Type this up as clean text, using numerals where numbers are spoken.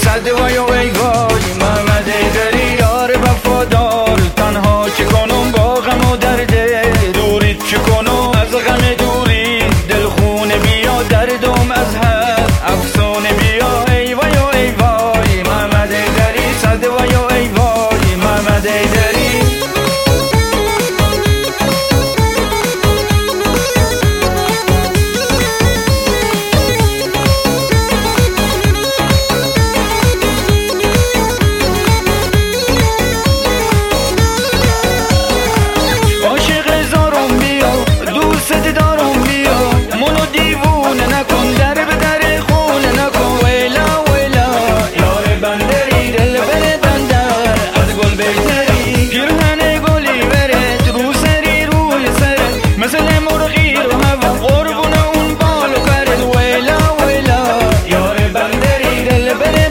صد وای و ای وای محمد ایدری یار وفادار، تنها چه کنم با غم و درد دوریت، چه کنم از غم دوری دلخونه بیا دردم از حد افسانه بیا ای وای و ای وای محمد ایدری صد وای و ای وای محمد ایدری. مثل مرغی رو هوا قربون اون بال و پرد ویلا ویلا یار بندری دل بره